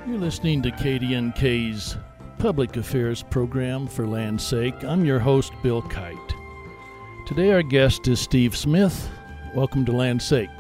You're listening to KDNK's Public Affairs program for Land's Sake. I'm your host, Bill Kite. Today our guest is Steve Smith. Welcome to Land's Sake.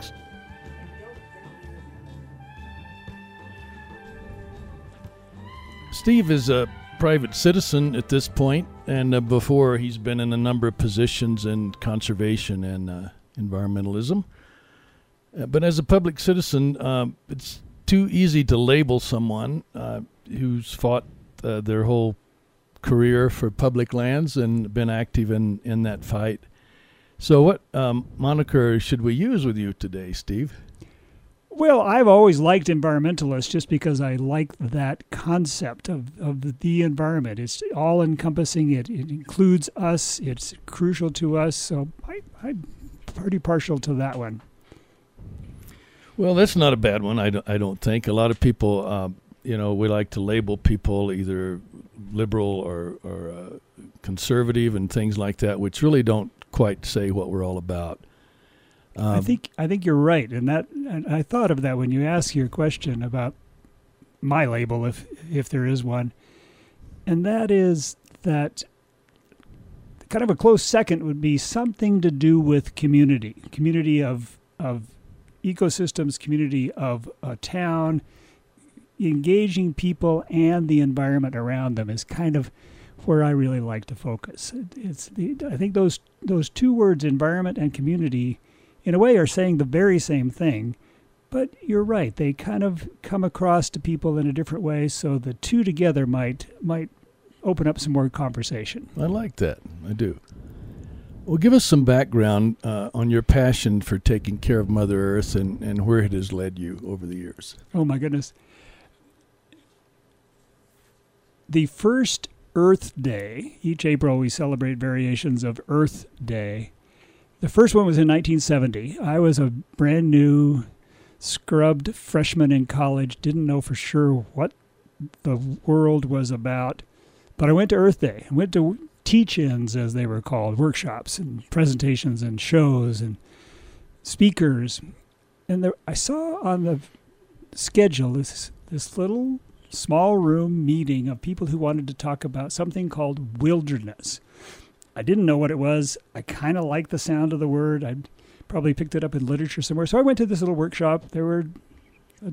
Steve is a private citizen at this point, and before he's been in a number of positions in conservation and environmentalism. But as a public citizen, it's too easy to label someone who's fought their whole career for public lands and been active in that fight. So what moniker should we use with you today, Steve? Well, I've always liked environmentalists just because I like that concept of the environment. It's all-encompassing. It includes us. It's crucial to us. So I'm pretty partial to that one. Well, that's not a bad one, I don't think. A lot of people, we like to label people either liberal or conservative and things like that, which really don't quite say what we're all about. I think you're right, and I thought of that when you asked your question about my label, if there is one, and that is that kind of a close second would be something to do with community of ecosystems, community of a town, engaging people and the environment around them is kind of where I really like to focus. I think those two words, environment and community, in a way are saying the very same thing, but you're right, they kind of come across to people in a different way, so the two together might open up some more conversation. I like that. I do. Well, give us some background on your passion for taking care of Mother Earth and where it has led you over the years. Oh, my goodness. The first Earth Day, each April we celebrate variations of Earth Day. The first one was in 1970. I was a brand new, scrubbed freshman in college, didn't know for sure what the world was about, but I went to Earth Day. I went to teach-ins, as they were called, workshops and presentations and shows and speakers. And I saw on the schedule this little small room meeting of people who wanted to talk about something called wilderness. I didn't know what it was. I kind of liked the sound of the word. I'd probably picked it up in literature somewhere. So I went to this little workshop. There were a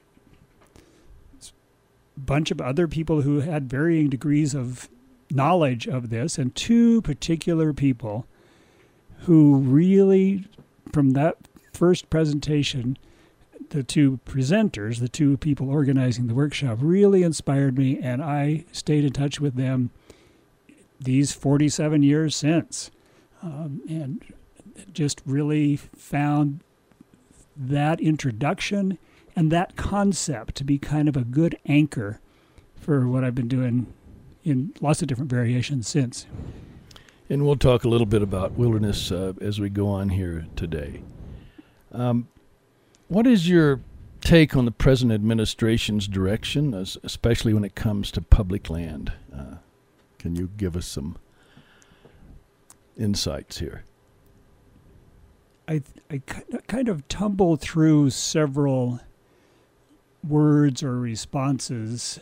bunch of other people who had varying degrees of knowledge of this, and two particular people who really, from that first presentation, the two presenters, the two people organizing the workshop, really inspired me, and I stayed in touch with them these 47 years since, and just really found that introduction and that concept to be kind of a good anchor for what I've been doing in lots of different variations since. And we'll talk a little bit about wilderness as we go on here today. What is your take on the present administration's direction, especially when it comes to public land? Can you give us some insights here? I kind of tumbled through several words or responses.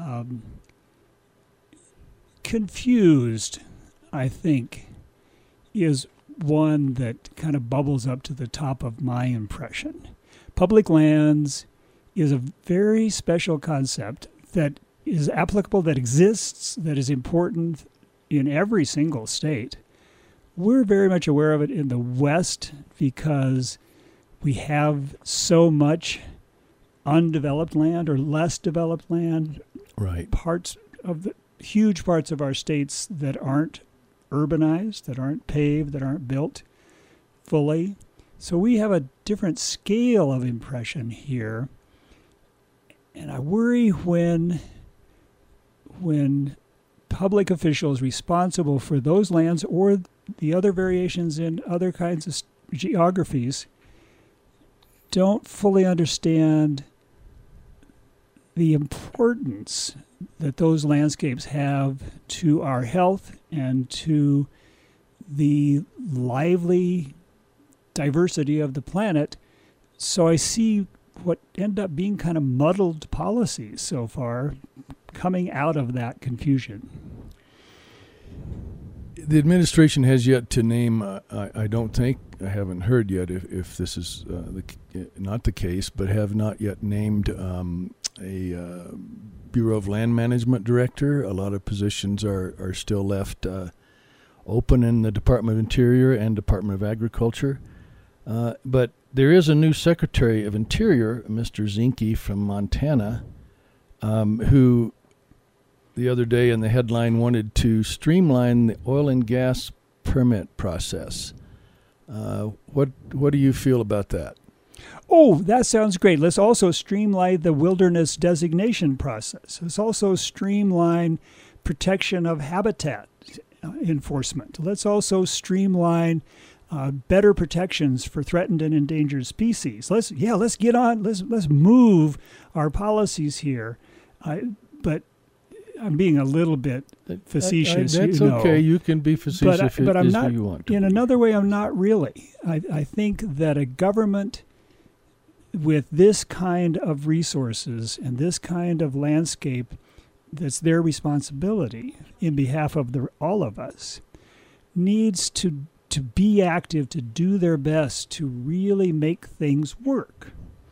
Confused, I think, is one that kind of bubbles up to the top of my impression. Public lands is a very special concept that is applicable, that exists, that is important in every single state. We're very much aware of it in the West because we have so much undeveloped land or less developed land. Right. Huge parts of our states that aren't urbanized, that aren't paved, that aren't built fully. So we have a different scale of impression here. And I worry when public officials responsible for those lands or the other variations in other kinds of geographies don't fully understand the importance that those landscapes have to our health and to the lively diversity of the planet. So I see what end up being kind of muddled policies so far coming out of that confusion. The administration has yet to name, I don't think, I haven't heard yet if this is not the case, but have not yet named a Bureau of Land Management director. A lot of positions are still left open in the Department of Interior and Department of Agriculture. But there is a new Secretary of Interior, Mr. Zinke from Montana, who the other day in the headline wanted to streamline the oil and gas permit process. What do you feel about that? Oh, that sounds great. Let's also streamline the wilderness designation process. Let's also streamline protection of habitat enforcement. Let's also streamline better protections for threatened and endangered species. Let's get on. Let's move our policies here. But I'm being a little bit facetious. That's okay. You can be facetious but I'm not, if you want to. In another way, I'm not really. I think that a government with this kind of resources and this kind of landscape that's their responsibility in behalf of all of us needs to be active, to do their best to really make things work.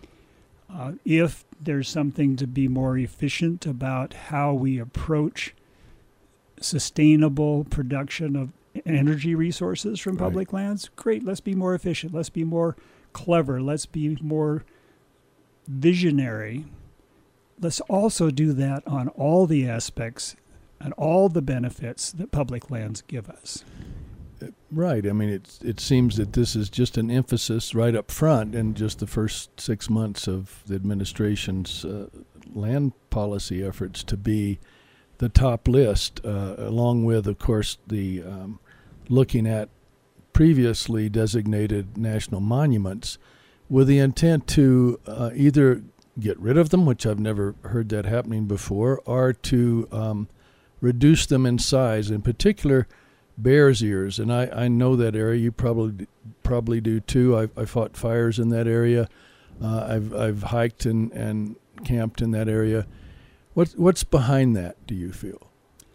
If there's something to be more efficient about how we approach sustainable production of energy resources from public lands, great, let's be more efficient, let's be more clever, let's be more visionary. Let's also do that on all the aspects and all the benefits that public lands give us. Right. I mean, it seems that this is just an emphasis right up front in just the first 6 months of the administration's land policy efforts to be the top list, along with, of course, the looking at previously designated national monuments with the intent to either get rid of them, which I've never heard that happening before, or to reduce them in size, in particular Bears Ears. And I know that area. You probably do too. I fought fires in that area. I've hiked and camped in that area. What's behind that, do you feel?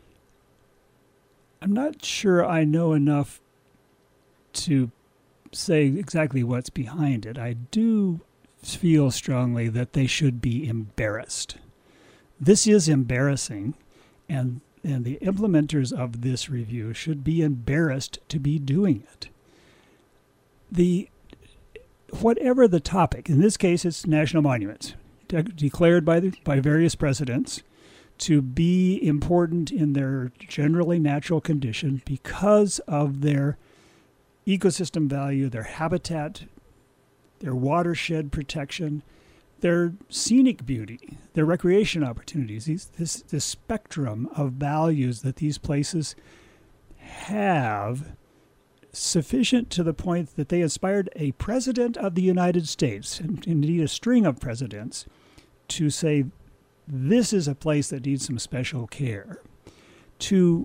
I'm not sure I know enough to say exactly what's behind it. I do feel strongly that they should be embarrassed. This is embarrassing, and the implementers of this review should be embarrassed to be doing it. Whatever the topic, in this case it's national monuments, declared by various presidents to be important in their generally natural condition because of their ecosystem value, their habitat, their watershed protection, their scenic beauty, their recreation opportunities, this spectrum of values that these places have, sufficient to the point that they inspired a president of the United States, and indeed a string of presidents, to say, this is a place that needs some special care. To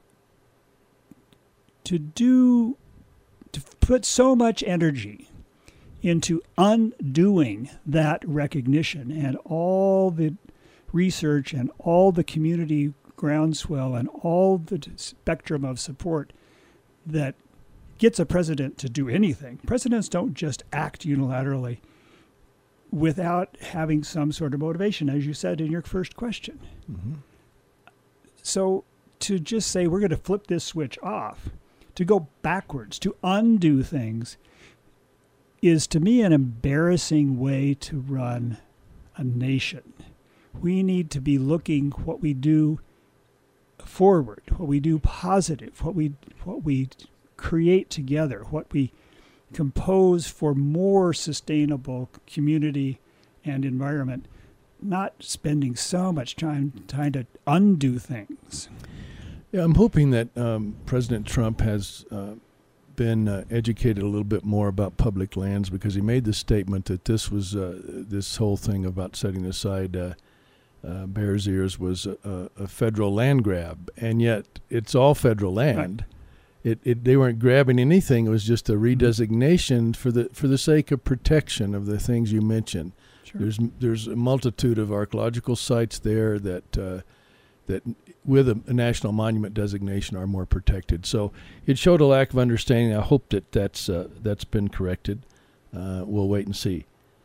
put so much energy into undoing that recognition and all the research and all the community groundswell and all the spectrum of support that gets a president to do anything. Presidents don't just act unilaterally without having some sort of motivation, as you said in your first question. Mm-hmm. So to just say we're going to flip this switch off, to go backwards, to undo things, is to me an embarrassing way to run a nation. We need to be looking what we do forward, what we do positive, what we create together, what we compose for more sustainable community and environment, not spending so much time trying to undo things. Yeah, I'm hoping that President Trump has been educated a little bit more about public lands, because he made the statement that this whole thing about setting aside Bears Ears was a federal land grab, and yet it's all federal land. Right. They weren't grabbing anything. It was just a redesignation for the sake of protection of the things you mentioned. Sure. There's a multitude of archaeological sites there that with a national monument designation are more protected. So it showed a lack of understanding. I hope that's been corrected. We'll wait and see.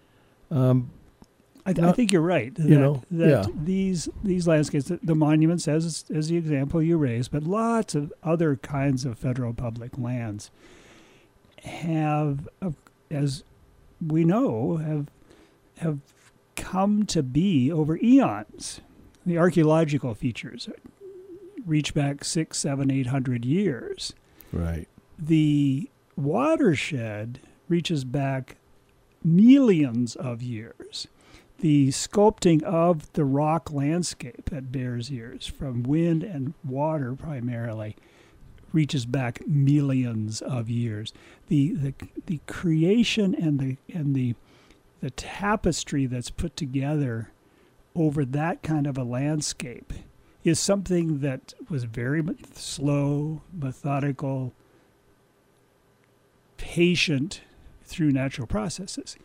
I think you're right. These landscapes, the monuments, as the example you raised, but lots of other kinds of federal public lands have, as we know, have come to be over eons. The archaeological features reach back 600, 700, 800 years. Right. The watershed reaches back millions of years. The sculpting of the rock landscape at Bears Ears, from wind and water primarily, reaches back millions of years. The creation and the tapestry that's put together over that kind of a landscape is something that was very slow, methodical, patient through natural processes.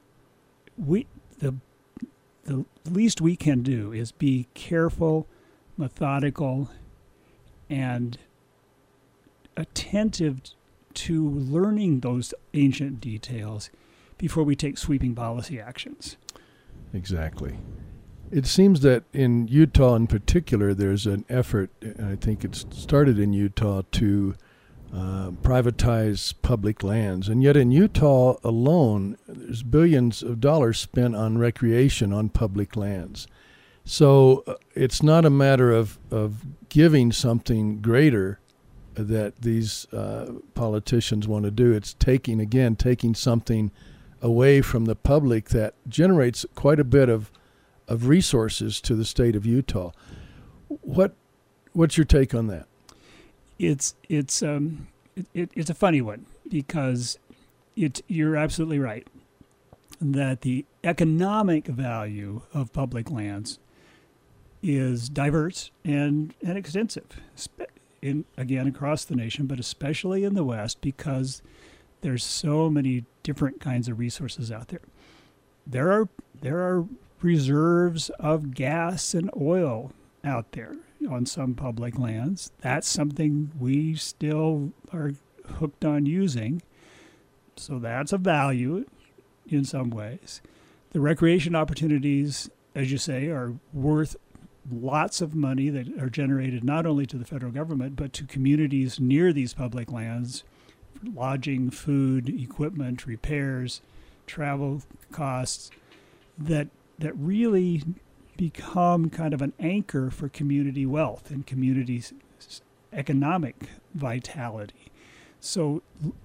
The least we can do is be careful, methodical, and attentive to learning those ancient details before we take sweeping policy actions. Exactly. It seems that in Utah in particular, there's an effort, and I think it started in Utah, to privatize public lands. And yet in Utah alone, there's billions of dollars spent on recreation on public lands. So it's not a matter of giving something greater that these politicians want to do. It's taking something away from the public that generates quite a bit of resources to the state of Utah. What's your take on that? It's a funny one, because you're absolutely right that the economic value of public lands is diverse and extensive, again across the nation, but especially in the West, because there's so many different kinds of resources out there. There are reserves of gas and oil out there on some public lands. That's something we still are hooked on using. So that's a value in some ways. The recreation opportunities, as you say, are worth lots of money that are generated not only to the federal government, but to communities near these public lands, lodging, food, equipment, repairs, travel costs, that really become kind of an anchor for community wealth and community economic vitality. So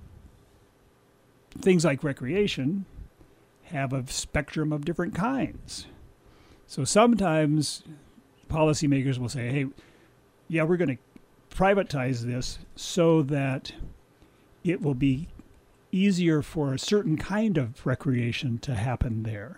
things like recreation have a spectrum of different kinds. So sometimes policymakers will say, hey, yeah, we're going to privatize this so that it will be easier for a certain kind of recreation to happen there.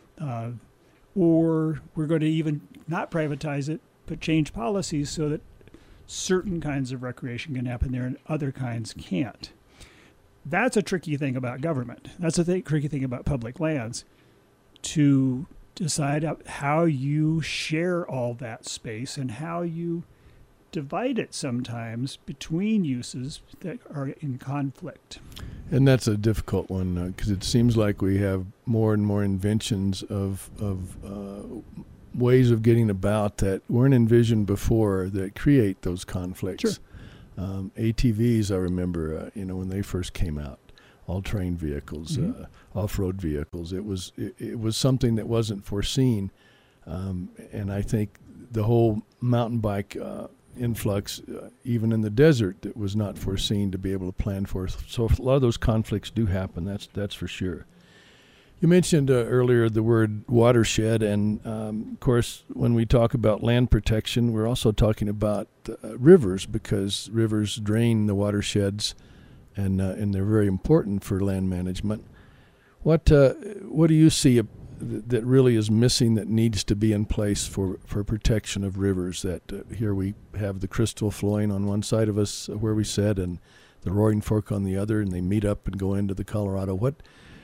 Or we're going to even not privatize it, but change policies so that certain kinds of recreation can happen there and other kinds can't. That's a tricky thing about government. That's a tricky thing about public lands, to decide how you share all that space and how you divide it sometimes between uses that are in conflict. And that's a difficult one, because it seems like we have more and more inventions of ways of getting about that weren't envisioned before that create those conflicts. Sure. ATVs, I remember, when they first came out, all-terrain vehicles, off-road vehicles. It was something that wasn't foreseen, and I think the whole mountain bike influx, even in the desert, that was not foreseen to be able to plan for. So a lot of those conflicts do happen. That's for sure. You mentioned earlier the word watershed, and of course, when we talk about land protection, we're also talking about rivers, because rivers drain the watersheds, and they're very important for land management. What do you see that really is missing that needs to be in place for protection of rivers? That here we have the Crystal flowing on one side of us where we sit, and the Roaring Fork on the other, and they meet up and go into the Colorado. What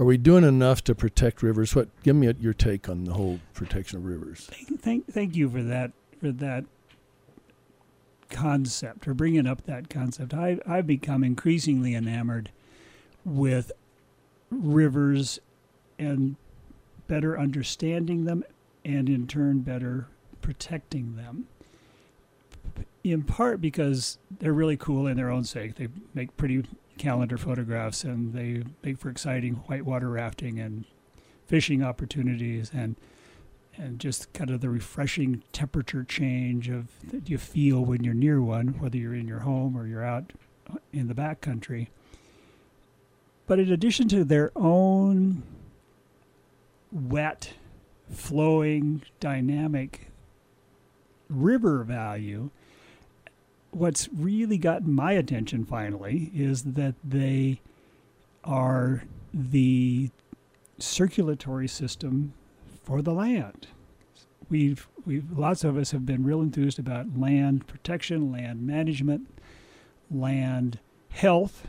Are we doing enough to protect rivers? Give me your take on the whole protection of rivers. Thank you for that concept, or bringing up that concept. I've become increasingly enamored with rivers and better understanding them, and in turn better protecting them. In part because they're really cool in their own sake. They make pretty calendar photographs, and they make for exciting whitewater rafting and fishing opportunities, and just kind of the refreshing temperature change that you feel when you're near one, whether you're in your home or you're out in the backcountry. But in addition to their own wet, flowing, dynamic river value, what's really gotten my attention finally is that they are the circulatory system for the land. We've lots of us have been real enthused about land protection, land management, land health.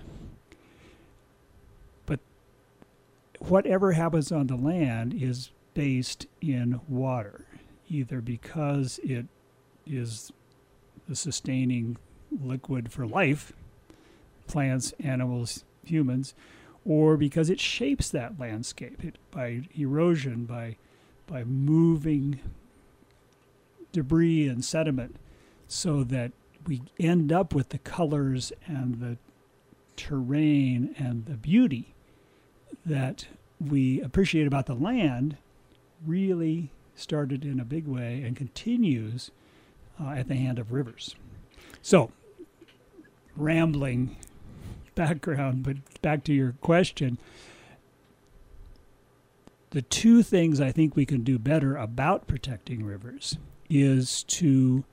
But whatever happens on the land is based in water, either because it is the sustaining liquid for life, plants, animals, humans, or because it shapes that landscape by erosion, by moving debris and sediment, so that we end up with the colors and the terrain and the beauty that we appreciate about the land. Really started in a big way and continues at the hand of rivers. So, rambling background, but back to your question. The two things I think we can do better about protecting rivers is to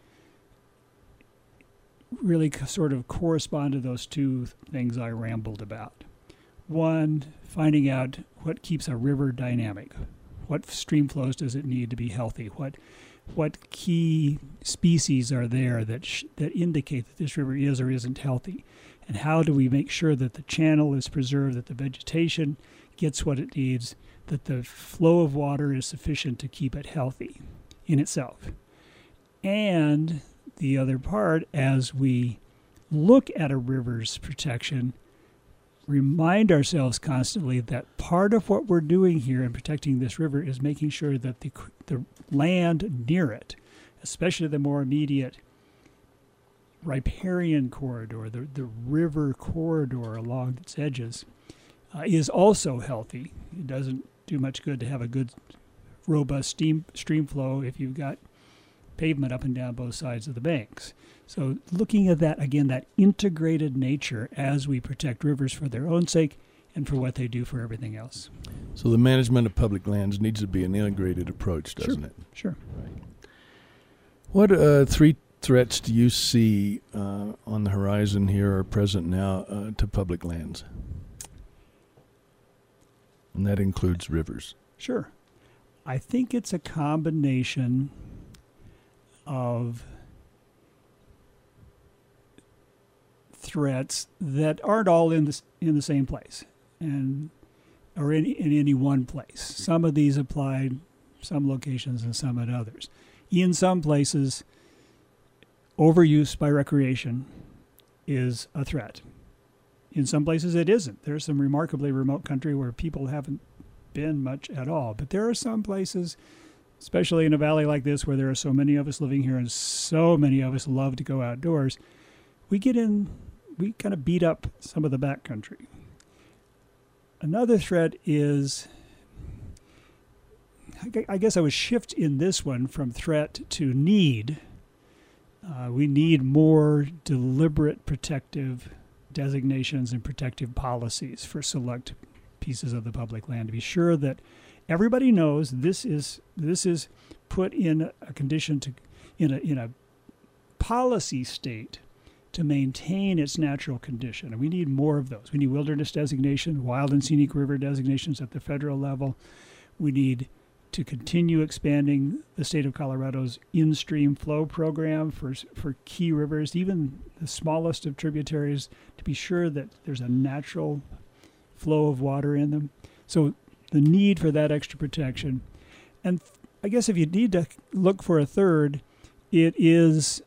really sort of correspond to those two things I rambled about. One, finding out what keeps a river dynamic. What stream flows does it need to be healthy? What key species are there that indicate that this river is or isn't healthy? And how do we make sure that the channel is preserved, that the vegetation gets what it needs, that the flow of water is sufficient to keep it healthy in itself? And the other part, as we look at a river's protection, remind ourselves constantly that part of what we're doing here in protecting this river is making sure that the land near it, especially the more immediate riparian corridor, the river corridor along its edges, is also healthy. It doesn't do much good to have a good, robust stream flow if you've got pavement up and down both sides of the banks. So looking at that, again, that integrated nature as we protect rivers for their own sake and for what they do for everything else. So the management of public lands needs to be an integrated approach, doesn't it? Sure. Right. What three threats do you see on the horizon here or present now to public lands? And that includes rivers. Sure. I think it's a combination of threats that aren't all in the same place or in any one place. Some of these apply in some locations and some at others. In some places, overuse by recreation is a threat. In some places it isn't. There's some remarkably remote country where people haven't been much at all. But there are some places, especially in a valley like this where there are so many of us living here and so many of us love to go outdoors, we kind of beat up some of the backcountry. Another threat is, I guess I would shift in this one from threat to need. We need more deliberate protective designations and protective policies for select pieces of the public land to be sure that everybody knows this is put in a condition in a policy state to maintain its natural condition. And we need more of those. We need wilderness designation, wild and scenic river designations at the federal level. We need to continue expanding the state of Colorado's in-stream flow program for key rivers, even the smallest of tributaries, to be sure that there's a natural flow of water in them. So the need for that extra protection. And I guess if you need to look for a third, it is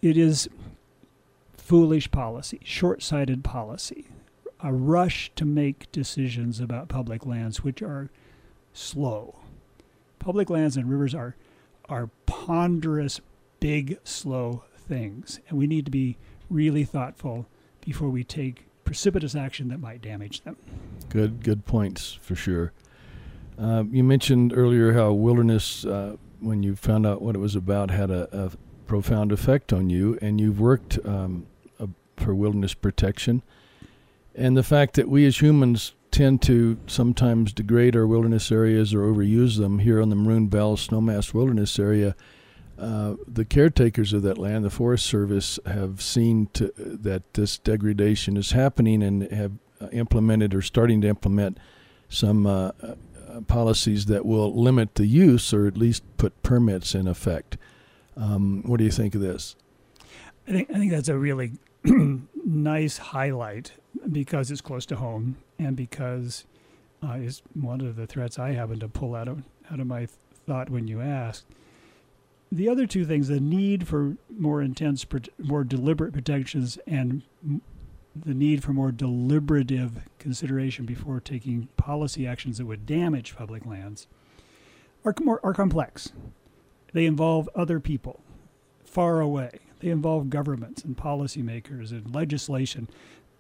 foolish policy, short-sighted policy, a rush to make decisions about public lands which are slow. Public lands and rivers are ponderous, big, slow things, and we need to be really thoughtful before we take precipitous action that might damage them. Good points for sure. You mentioned earlier how wilderness, when you found out what it was about, had a profound effect on you, and you've worked for wilderness protection. And the fact that we as humans tend to sometimes degrade our wilderness areas or overuse them. Here on the Maroon Bell Snowmass Wilderness Area, the caretakers of that land, the Forest Service, have seen that this degradation is happening and have implemented or starting to implement some policies that will limit the use or at least put permits in effect. What do you think of this? I think that's a really nice highlight because it's close to home and because it's one of the threats I happen to pull out of my thought when you asked. The other two things, the need for more intense, more deliberate protections and the need for more deliberative consideration before taking policy actions that would damage public lands are complex. They involve other people far away. They involve governments and policymakers and legislation.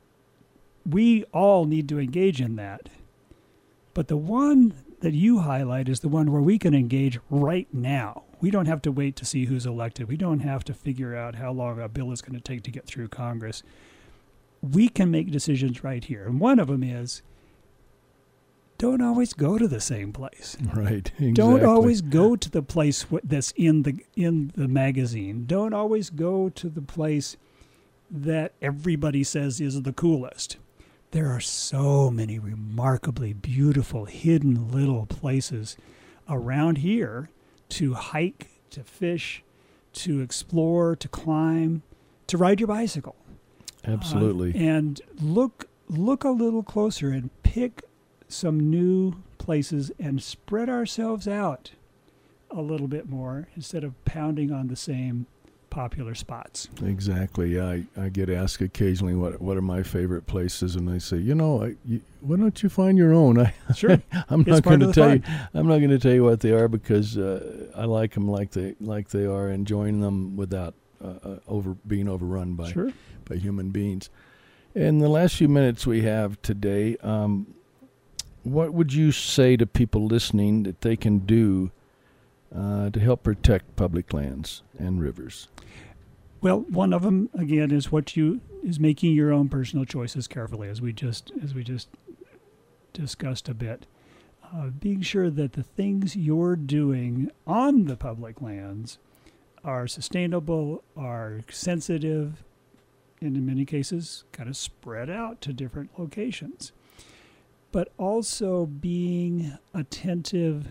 We all need to engage in that. But the one that you highlight is the one where we can engage right now. We don't have to wait to see who's elected. We don't have to figure out how long a bill is going to take to get through Congress. We can make decisions right here. And one of them is, don't always go to the same place. Right, exactly. Don't always go to the place that's in the magazine. Don't always go to the place that everybody says is the coolest. There are so many remarkably beautiful, hidden little places around here to hike, to fish, to explore, to climb, to ride your bicycle. Absolutely. And look a little closer and pick some new places and spread ourselves out a little bit more instead of pounding on the same popular spots. Exactly. I get asked occasionally what are my favorite places, and I say, why don't you find your own? Sure. I'm not going to tell you what they are because I like them like they are, enjoying them without being overrun by human beings. In the last few minutes we have today, what would you say to people listening that they can do to help protect public lands and rivers? Well, one of them again is making your own personal choices carefully, as we just discussed a bit. Being sure that the things you're doing on the public lands are sustainable, are sensitive, and in many cases kind of spread out to different locations. But also being attentive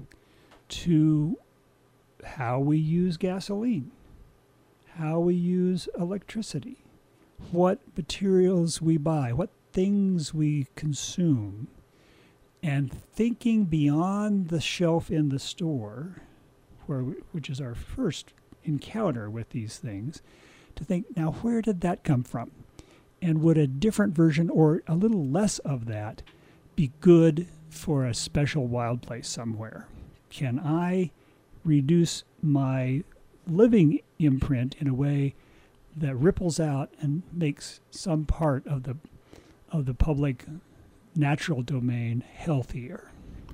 to how we use gasoline, how we use electricity, what materials we buy, what things we consume, and thinking beyond the shelf in the store, which is our first encounter with these things, to think, now where did that come from? And would a different version or a little less of that be good for a special wild place somewhere? Can I reduce my living imprint in a way that ripples out and makes some part of the public natural domain healthier?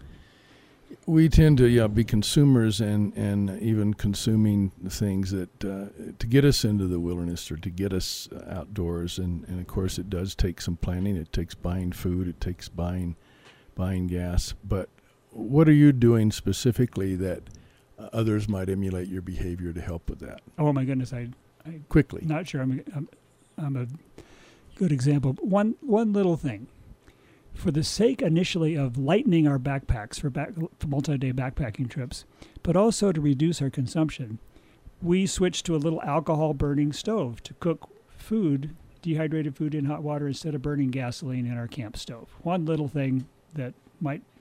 We tend to be consumers and even consuming things that to get us into the wilderness or to get us outdoors, and of course it does take some planning. It takes buying food, it takes buying gas. But what are you doing specifically that others might emulate your behavior to help with that? Oh my goodness, I quickly. Not sure I'm a good example. One little thing. For the sake initially of lightening our backpacks for multi-day backpacking trips, but also to reduce our consumption, we switched to a little alcohol-burning stove to cook food, dehydrated food in hot water instead of burning gasoline in our camp stove. One little thing that might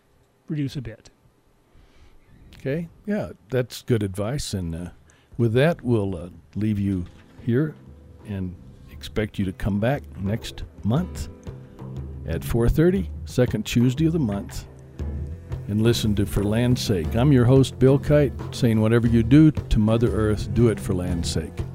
reduce a bit. Okay, yeah, that's good advice. And with that, we'll leave you here and expect you to come back next month at 4:30, second Tuesday of the month, and listen to For Land's Sake. I'm your host, Bill Kite, saying whatever you do to Mother Earth, do it for land's sake.